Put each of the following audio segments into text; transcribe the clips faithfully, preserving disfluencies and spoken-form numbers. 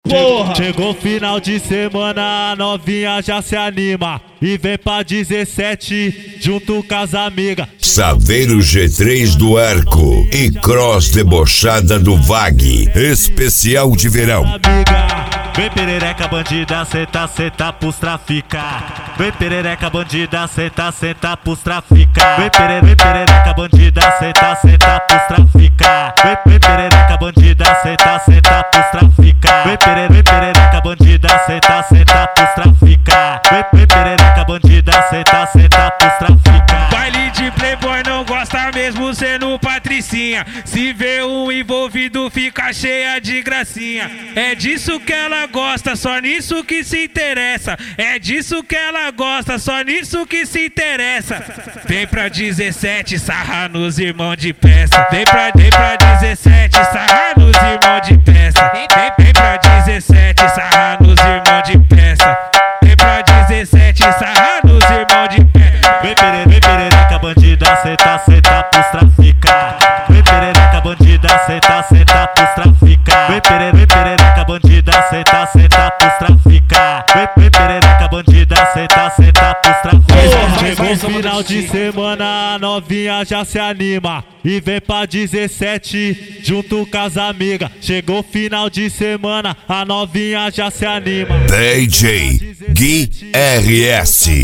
porra! Chegou final de semana, a novinha já se anima e vem pra dezessete junto com as amigas. Saveiro G três do Arco e Cross debochada do Vag, especial de verão. Vem perereca bandida, senta, senta pros traficar. Vem perereca bandida, senta, senta pros traficar. Vem pere, vem perereca bandida, senta, senta pros traficar. Vem, vem perereca bandida, senta, senta pros traficar. Vem pere, vem perereca bandida, senta, senta pros traficar. Vem, vem perereca bandida, senta, senta pros traficar. Baile de playboy não gosta mesmo sendo patricinha. Se vê um envolvido fica cheia de gracinha. É disso que ela gosta, só nisso que se interessa. É disso que ela gosta, só nisso que se interessa. Vem pra dezessete, sarra nos irmãos de peça. Vem pra, vem pra dezessete, sarra nos irmãos de peça. Vem, vem pra dezessete, sarra nos irmãos de peça. Vem pra dezessete, sarra nos irmãos de peça. Vem pere, vem perereca bandida, senta, senta pros traficar. Vem perereca bandida, senta, senta pros traficar. Vem pere, vem perereca bandida, senta, senta pros traficar. Vem, vem perereca bandida, senta, senta pros traficar. Chegou final de semana, a novinha já se anima e vem pra dezessete junto com as amigas. Chegou final de semana, a novinha já se anima. D J Gui R S.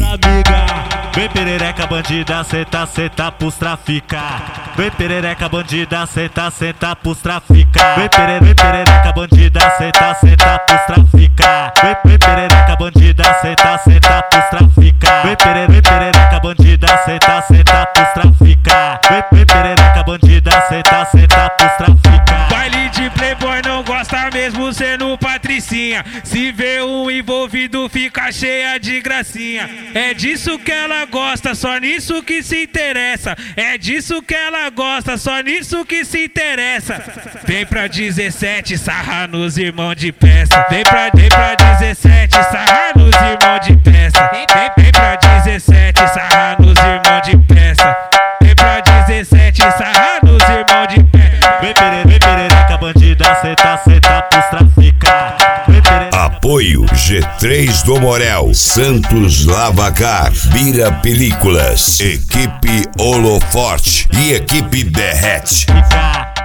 Vem perereca bandida, senta, senta pros traficar. Vem perereca bandida, senta, senta pros traficar. Vem pere, vem perereca bandida, senta, senta pros traficar. Vem, vem perereca bandida, senta, senta pros traficar. Vem pere, vem perereca bandida, senta, senta pros traficar. Vem, vem perereca bandida, senta, senta pros traficar. Baile de playboy não gosta mesmo sendo patricinha. Se vê um envolvido fica cheia de gracinha. É disso que ela gosta, só nisso que se interessa. É disso que ela gosta, só nisso que se interessa. Vem pra dezessete, sarra nos irmãos de peça. Vem pra, vem pra dezessete, sarra nos irmãos de peça. Vem, vem pra dezessete, sarra nos irmãos de peça. Vem pra dezessete, sarra nos irmãos de peça. Vem pere, vem perereca bandida, senta, senta pros traficar. Apoio G três do Morel, Santos Lavacar, Bira Películas, Equipe Holoforte e Equipe Derrete.